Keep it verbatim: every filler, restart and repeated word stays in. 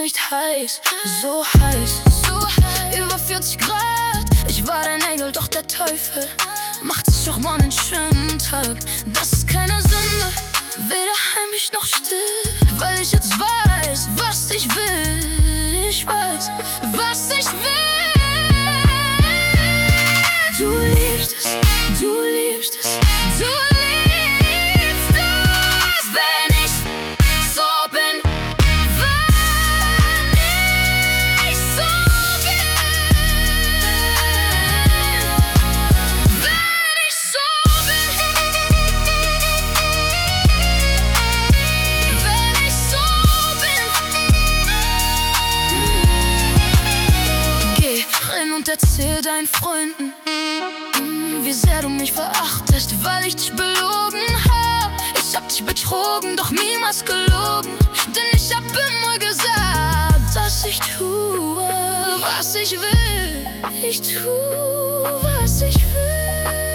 nicht heiß, so heiß, so heiß, über vierzig Grad. Ich war dein Engel, doch der Teufel macht sich auch mal einen schönen Tag. Das ist keine Sünde, weder heimlich noch still, weil ich jetzt weiß, was ich will. Ich weiß, was ich will. Du liebst es, du liebst es, du liebst es, wenn ich so bin, wenn ich so bin, wenn ich so bin, wenn ich so bin. Geh rein und erzähl deinen Freunden, wie sehr du mich verachtest, weil ich dich belogen hab. Ich hab dich betrogen, doch niemals gelogen. Denn ich hab immer gesagt, dass ich tue, was ich will. Ich tue, was ich will.